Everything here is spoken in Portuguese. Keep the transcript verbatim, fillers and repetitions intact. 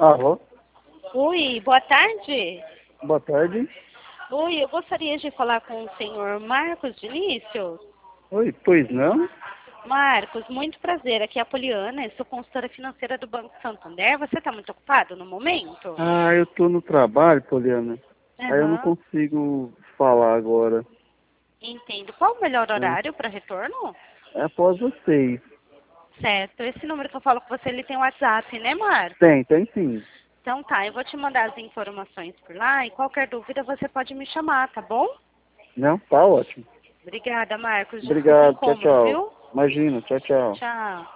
Alô? Oi, boa tarde. Boa tarde. Oi, eu gostaria de falar com o senhor Marcos Vinícius. Oi, pois não? Marcos, muito prazer. Aqui é a Poliana, eu sou consultora financeira do Banco Santander. Você está muito ocupado no momento? Ah, eu tô no trabalho, Poliana. Aí eu não Aham, consigo falar agora. entendo. Qual o melhor É, horário para retorno? é após vocês. Certo, esse número que eu falo com você, ele tem WhatsApp, né, Marcos? Tem, tem sim. Então tá, eu vou te mandar as informações por lá e qualquer dúvida você pode me chamar, tá bom? Não? Tá ótimo. Obrigada, Marcos. Desculpa o Obrigado, tchau, incômodo, tchau. viu? Imagina, tchau, tchau. Tchau.